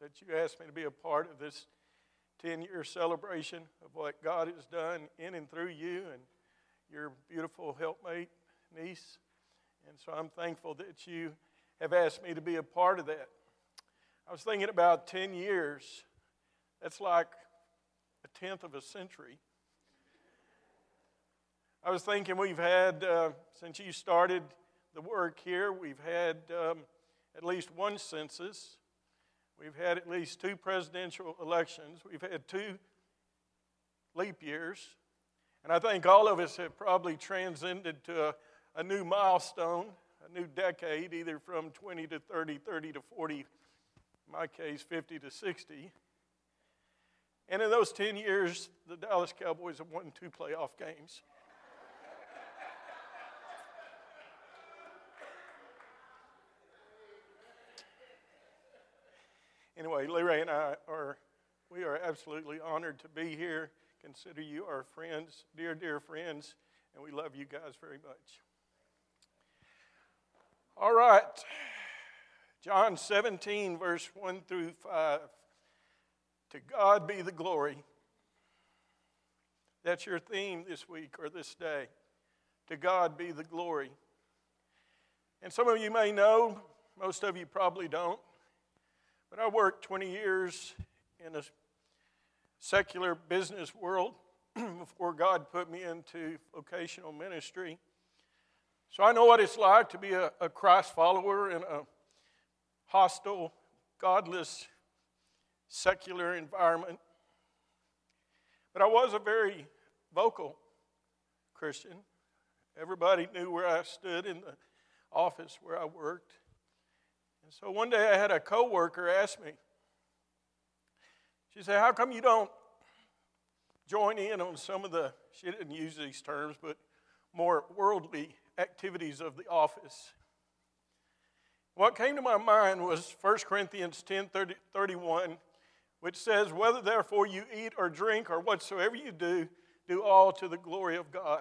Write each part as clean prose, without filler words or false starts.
that you asked me to be a part of this 10-year celebration of what God has done in and through you and your beautiful helpmate, niece. And so I'm thankful that you have asked me to be a part of that. I was thinking about 10 years. That's like a tenth of a century. I was thinking we've had, since you started the work here, we've had at least one census. We've had at least 2 presidential elections. We've had 2 leap years. And I think all of us have probably transcended to a new milestone, a new decade, either from 20 to 30, 30 to 40, in my case, 50 to 60. And in those 10 years, the Dallas Cowboys have won 2 playoff games. Anyway, Leray and I are absolutely honored to be here. Consider you our friends, dear, dear friends, and we love you guys very much. All right, John 17, verse 1 through 5. To God be the glory. That's your theme this week or this day. To God be the glory. And some of you may know, most of you probably don't, but I worked 20 years in a secular business world before God put me into vocational ministry. So I know what it's like to be a Christ follower in a hostile, godless, secular environment. But I was a very vocal Christian. Everybody knew where I stood in the office where I worked. And so one day I had a coworker ask me, she said, how come you don't join in on some of the, she didn't use these terms, but more worldly activities of the office? What came to my mind was 1 Corinthians 10:31, which says, whether therefore you eat or drink or whatsoever you do, do all to the glory of God.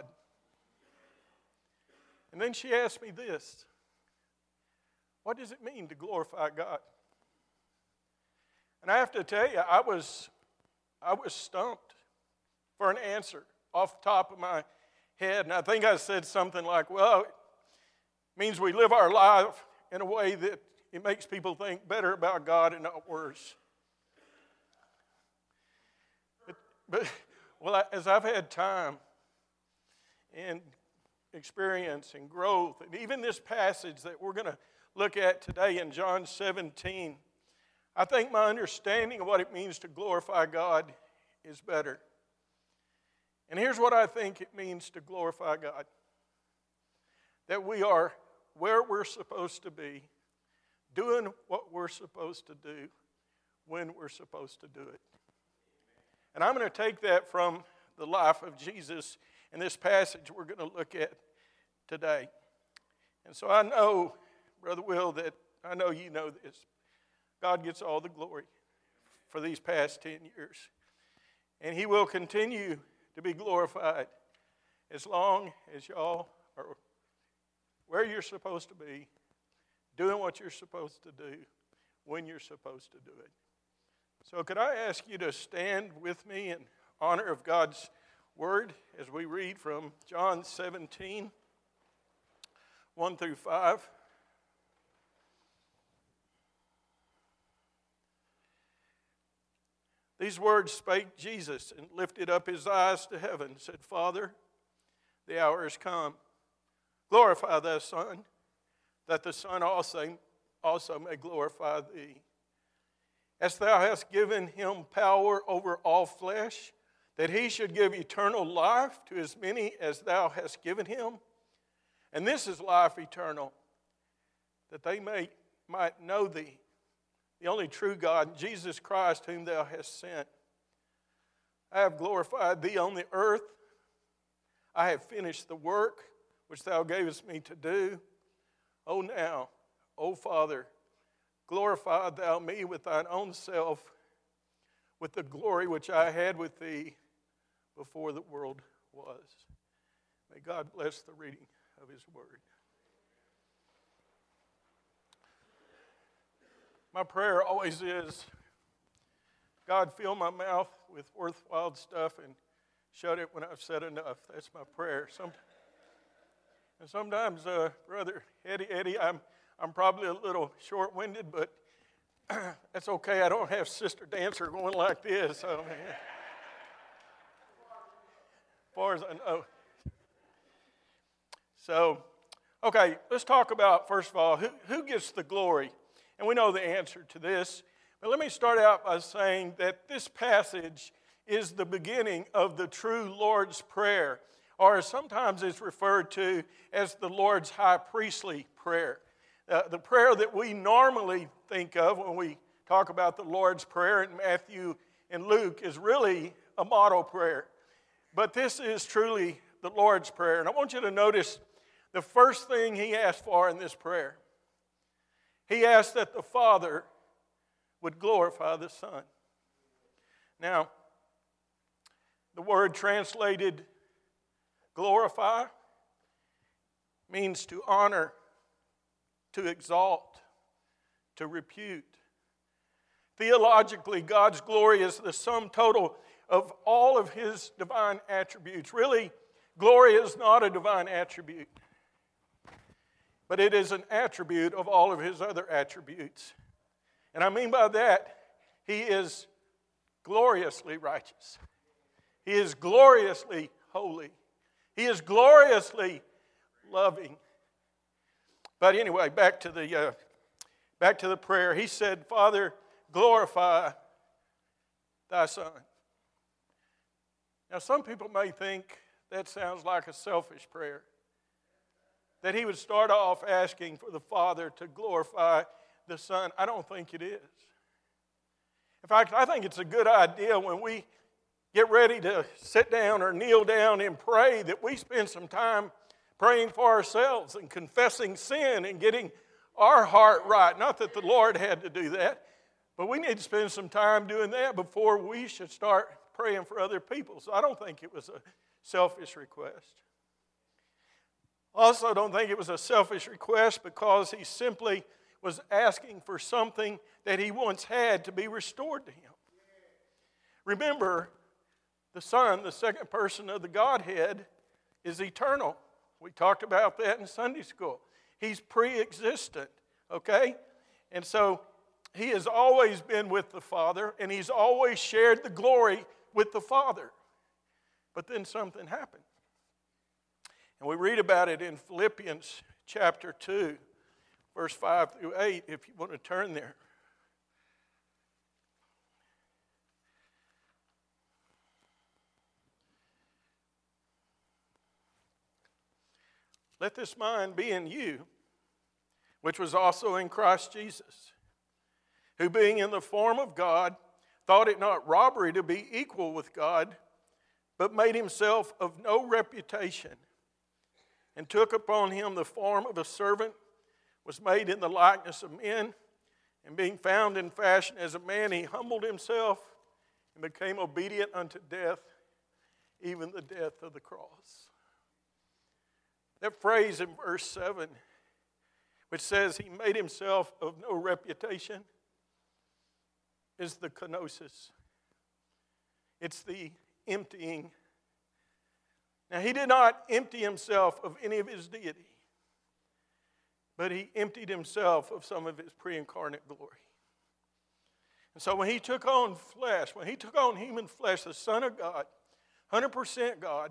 And then she asked me this, what does it mean to glorify God? And I have to tell you, I was stumped for an answer off the top of my head. And I think I said something like, well, it means we live our life in a way that it makes people think better about God and not worse. But as I've had time and experience and growth, and even this passage that we're going to look at today in John 17, I think my understanding of what it means to glorify God is better. And here's what I think it means to glorify God. That we are where we're supposed to be, doing what we're supposed to do, when we're supposed to do it. And I'm going to take that from the life of Jesus in this passage we're going to look at today. And so I know, Brother Will, that I know you know this. God gets all the glory for these past 10 years. And He will continue to be glorified as long as y'all are where you're supposed to be, doing what you're supposed to do, when you're supposed to do it. So could I ask you to stand with me in honor of God's Word as we read from John 17, 1 through 5. These words spake Jesus, and lifted up his eyes to heaven, and said, Father, the hour is come. Glorify thy Son, that the Son also may glorify thee. As thou hast given him power over all flesh, that he should give eternal life to as many as thou hast given him. And this is life eternal, that they might know thee, the only true God, Jesus Christ, whom thou hast sent. I have glorified thee on the earth. I have finished the work which thou gavest me to do. O now, O Father, glorify thou me with thine own self, with the glory which I had with thee before the world was. May God bless the reading of his word. My prayer always is God, fill my mouth with worthwhile stuff and shut it when I've said enough. That's my prayer. Sometimes, Brother Eddie, I'm probably a little short-winded, but that's okay. I don't have Sister Dancer going like this. So, as far as I know. So, okay, let's talk about, first of all, who gets the glory? And we know the answer to this. But let me start out by saying that this passage is the beginning of the true Lord's Prayer, or sometimes it's referred to as the Lord's high priestly prayer. The prayer that we normally think of when we talk about the Lord's Prayer in Matthew and Luke is really a model prayer. But this is truly the Lord's Prayer. And I want you to notice the first thing he asked for in this prayer. He asked that the Father would glorify the Son. Now, the word translated glorify means to honor, to exalt, to repute. Theologically, God's glory is the sum total of all of His divine attributes. Really, glory is not a divine attribute, but it is an attribute of all of His other attributes. And I mean by that, He is gloriously righteous. He is gloriously holy. He is gloriously loving. But anyway, back to the prayer. He said, Father, glorify thy Son. Now, some people may think that sounds like a selfish prayer, that he would start off asking for the Father to glorify the Son. I don't think it is. In fact, I think it's a good idea when we get ready to sit down or kneel down and pray that we spend some time praying for ourselves and confessing sin and getting our heart right. Not that the Lord had to do that, but we need to spend some time doing that before we should start praying for other people. So I don't think it was a selfish request. Also, I don't think it was a selfish request because he simply was asking for something that he once had to be restored to him. Remember, the Son, the second person of the Godhead, is eternal. We talked about that in Sunday school. He's pre-existent, okay? And so he has always been with the Father, and he's always shared the glory with the Father. But then something happened. And we read about it in Philippians chapter 2, verse 5 through 8, if you want to turn there. Let this mind be in you, which was also in Christ Jesus, who being in the form of God, thought it not robbery to be equal with God, but made himself of no reputation, and took upon him the form of a servant, was made in the likeness of men, and being found in fashion as a man, he humbled himself and became obedient unto death, even the death of the cross. That phrase in verse 7, which says he made himself of no reputation, is the kenosis. It's the emptying. Now, he did not empty himself of any of his deity, but he emptied himself of some of his pre-incarnate glory. And so when he took on flesh, when he took on human flesh, the Son of God, 100% God,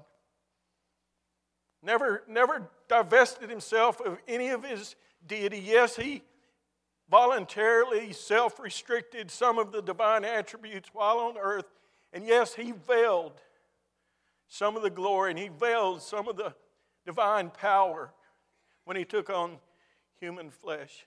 never divested himself of any of his deity. Yes, he voluntarily self-restricted some of the divine attributes while on earth. And yes, he veiled some of the glory and he veiled some of the divine power when he took on human flesh.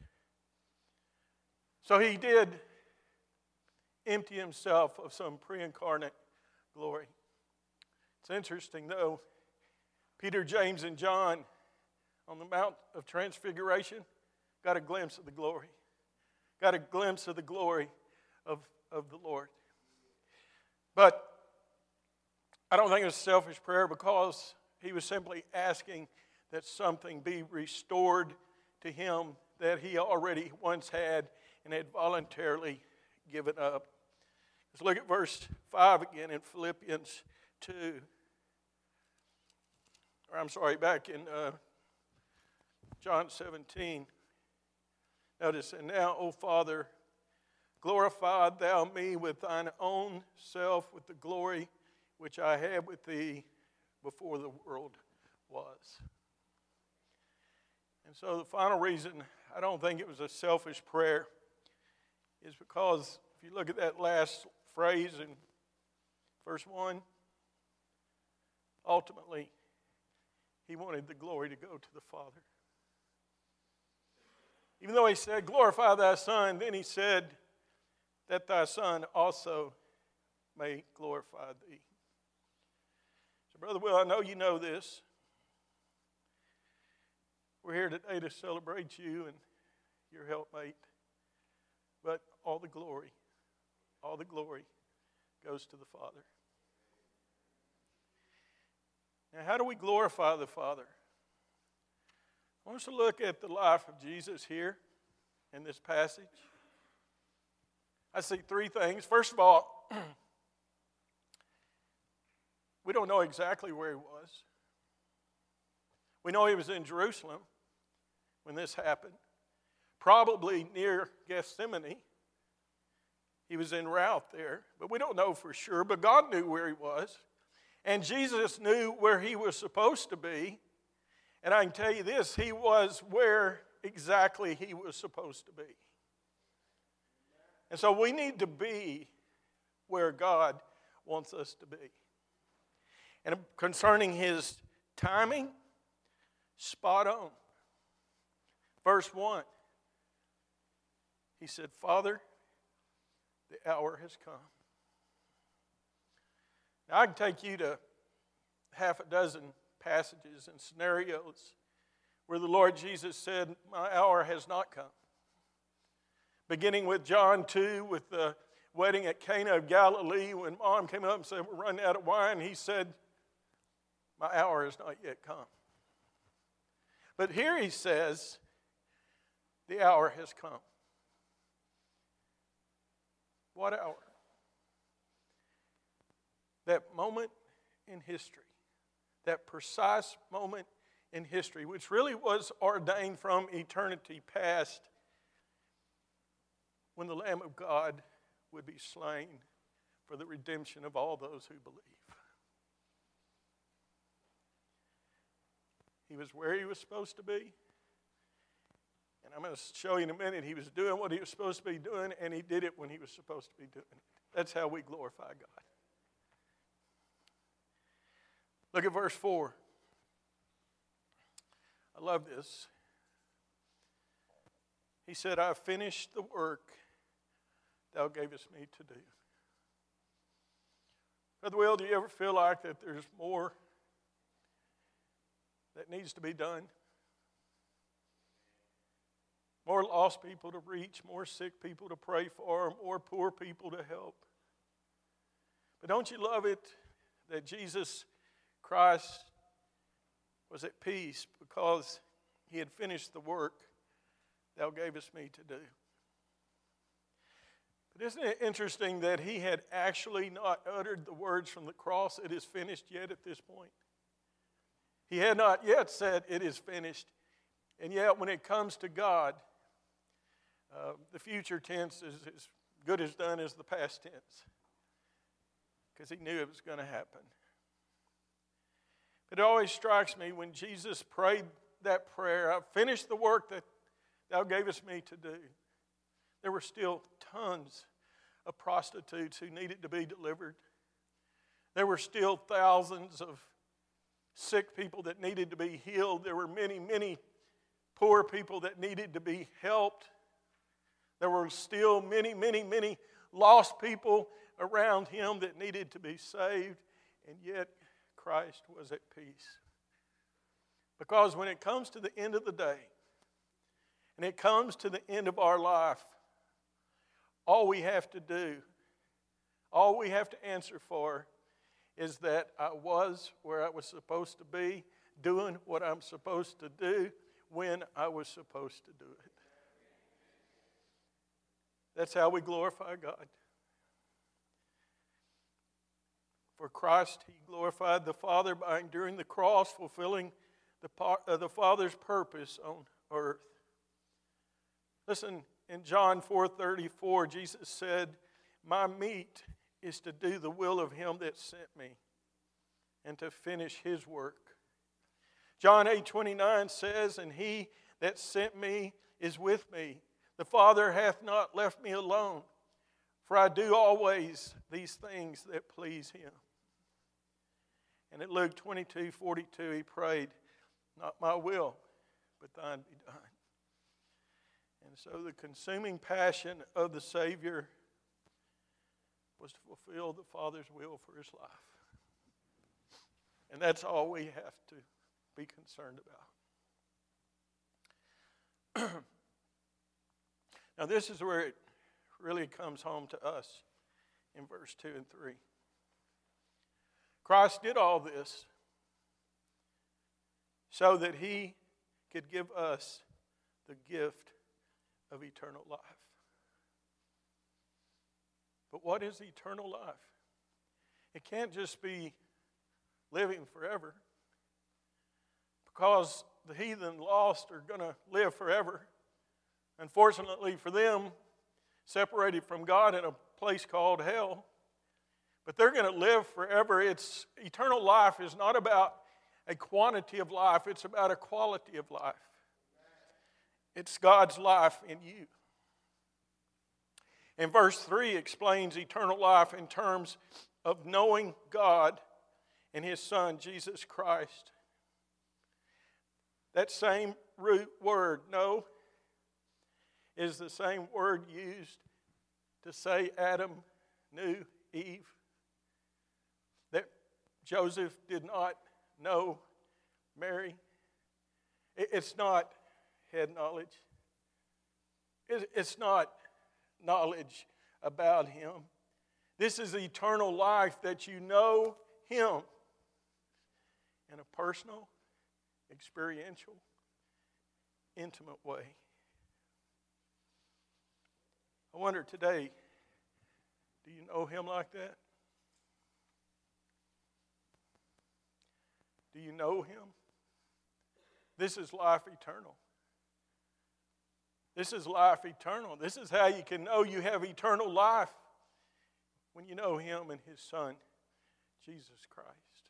So he did empty himself of some pre-incarnate glory. It's interesting, though. Peter, James, and John on the Mount of Transfiguration got a glimpse of the glory. Got a glimpse of the glory of the Lord. But I don't think it was a selfish prayer because he was simply asking that something be restored to him that he already once had and had voluntarily given up. Let's look at verse 5 again in Philippians 2. Back in John 17. Notice, and now, O Father, glorify thou me with thine own self, with the glory which I had with thee before the world was. And so the final reason I don't think it was a selfish prayer is because if you look at that last phrase in verse 1, ultimately, he wanted the glory to go to the Father. Even though he said, glorify thy Son, then he said that thy Son also may glorify thee. So, Brother Will, I know you know this. We're here today to celebrate you and your helpmate. But all the glory goes to the Father. Now, how do we glorify the Father? I want us to look at the life of Jesus here in this passage. I see three things. First of all, we don't know exactly where he was. We know he was in Jerusalem when this happened, probably near Gethsemane. He was en route there, but we don't know for sure. But God knew where he was, and Jesus knew where he was supposed to be. And I can tell you this, he was where exactly he was supposed to be. And so we need to be where God wants us to be. And concerning his timing, spot on. Verse 1, he said, Father, the hour has come. Now I can take you to half a dozen passages and scenarios where the Lord Jesus said, my hour has not come. Beginning with John 2, with the wedding at Cana of Galilee, when Mom came up and said, we're running out of wine, he said, my hour has not yet come. But here he says, the hour has come. What hour? That moment in history, that precise moment in history, which really was ordained from eternity past, when the Lamb of God would be slain for the redemption of all those who believe. He was where he was supposed to be. And I'm going to show you in a minute, he was doing what he was supposed to be doing, and he did it when he was supposed to be doing it. That's how we glorify God. Look at verse 4. I love this. He said, I have finished the work thou gavest me to do. Brother Will, do you ever feel like that there's more that needs to be done? More lost people to reach, more sick people to pray for, more poor people to help. But don't you love it that Jesus Christ was at peace because he had finished the work thou gavest me to do? But isn't it interesting that he had actually not uttered the words from the cross, it is finished, yet at this point? He had not yet said, it is finished. And yet when it comes to God, the future tense is as good as done as the past tense, because he knew it was going to happen. It always strikes me when Jesus prayed that prayer, I finished the work that thou gavest me to do. There were still tons of prostitutes who needed to be delivered. There were still thousands of sick people that needed to be healed. There were many, many poor people that needed to be helped. There were still many, many, many lost people around him that needed to be saved. And yet Christ was at peace. Because when it comes to the end of the day, and it comes to the end of our life, all we have to do, all we have to answer for is that I was where I was supposed to be, doing what I'm supposed to do when I was supposed to do it. That's how we glorify God. For Christ, he glorified the Father by enduring the cross, fulfilling the Father's purpose on earth. Listen, in John 4:34, Jesus said, "My meat is to do the will of him that sent me and to finish his work." John 8:29 says, "And he that sent me is with me. The Father hath not left me alone, for I do always these things that please him." And in Luke 22:42, he prayed, "Not my will, but thine be done." And so the consuming passion of the Savior was to fulfill the Father's will for his life. And that's all we have to be concerned about. Now this is where it really comes home to us in verse 2 and 3. Christ did all this so that he could give us the gift of eternal life. But what is eternal life? It can't just be living forever, because the heathen lost are going to live forever. Unfortunately for them, separated from God in a place called hell. But they're going to live forever. Eternal life is not about a quantity of life, it's about a quality of life. It's God's life in you. And verse 3 explains eternal life in terms of knowing God and his Son, Jesus Christ. That same root word, know, is the same word used to say Adam knew Eve. That Joseph did not know Mary. It's not head knowledge. It's not knowledge about him. This is eternal life, that you know him in a personal, experiential, intimate way. I wonder today, do you know him like that? Do you know him? This is life eternal. This is life eternal. This is how you can know you have eternal life, when you know him and his Son, Jesus Christ.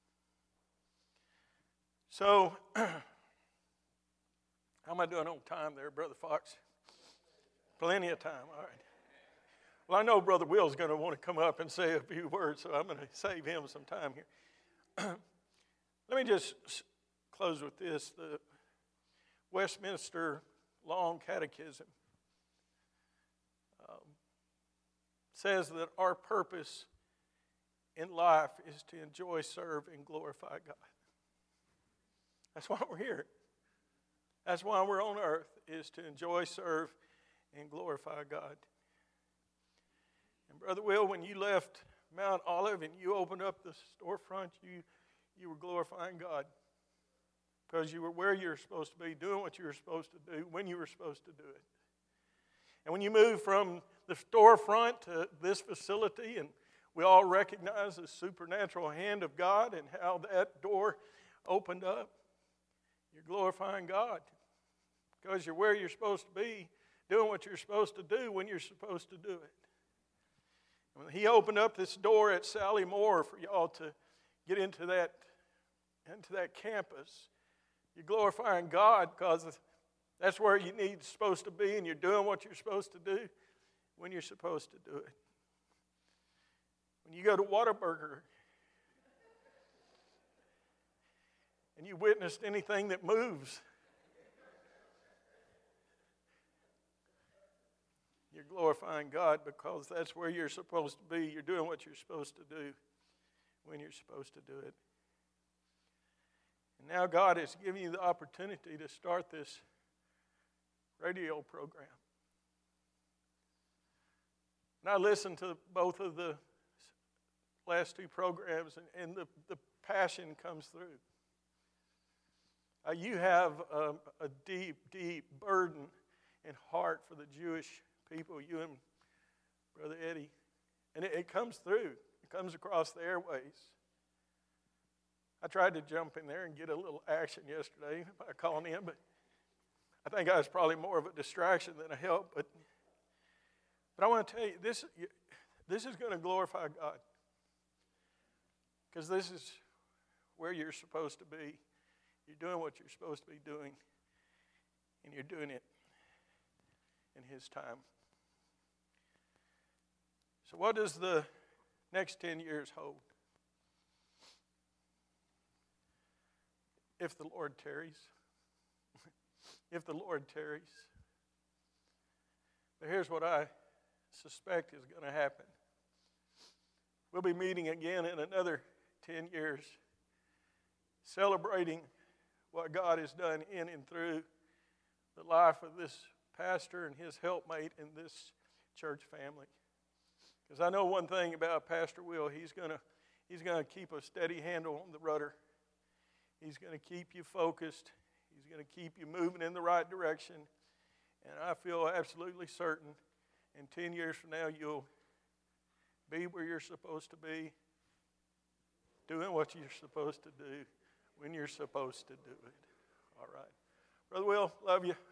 So, how am I doing on time there, Brother Fox? Plenty of time, all right. Well, I know Brother Will's going to want to come up and say a few words, so I'm going to save him some time here. Let me just close with this. The Westminster Long Catechism says that our purpose in life is to enjoy, serve, and glorify God. That's why we're here. That's why we're on earth, is to enjoy, serve, and glorify God. And Brother Will, when you left Mount Olive and you opened up the storefront, you were glorifying God, because you were where you were supposed to be, doing what you were supposed to do, when you were supposed to do it. And when you moved from the storefront to this facility, and we all recognize the supernatural hand of God and how that door opened up, you're glorifying God, because you're where you're supposed to be, doing what you're supposed to do when you're supposed to do it. And when he opened up this door at Sally Moore for y'all to get into that campus, you're glorifying God, because that's where you need supposed to be, and you're doing what you're supposed to do when you're supposed to do it. When you go to Whataburger and you witnessed anything that moves, you're glorifying God, because that's where you're supposed to be. You're doing what you're supposed to do when you're supposed to do it. And now God has given you the opportunity to start this radio program. And I listened to both of the last two programs, and the passion comes through. You have a deep, deep burden and heart for the Jewish people, you and Brother Eddie. And it comes through. It comes across the airways. I tried to jump in there and get a little action yesterday by calling in, but I think I was probably more of a distraction than a help. But I want to tell you, this is going to glorify God, because this is where you're supposed to be. You're doing what you're supposed to be doing, and you're doing it in His time. So what does the next 10 years hold? If the Lord tarries. If the Lord tarries. But here's what I suspect is going to happen. We'll be meeting again in another 10 years, celebrating what God has done in and through the life of this pastor and his helpmate in this church family. Because I know one thing about Pastor Will, he's going to keep a steady handle on the rudder. He's going to keep you focused. He's going to keep you moving in the right direction. And I feel absolutely certain in 10 years from now, you'll be where you're supposed to be, doing what you're supposed to do when you're supposed to do it. All right. Brother Will, love you.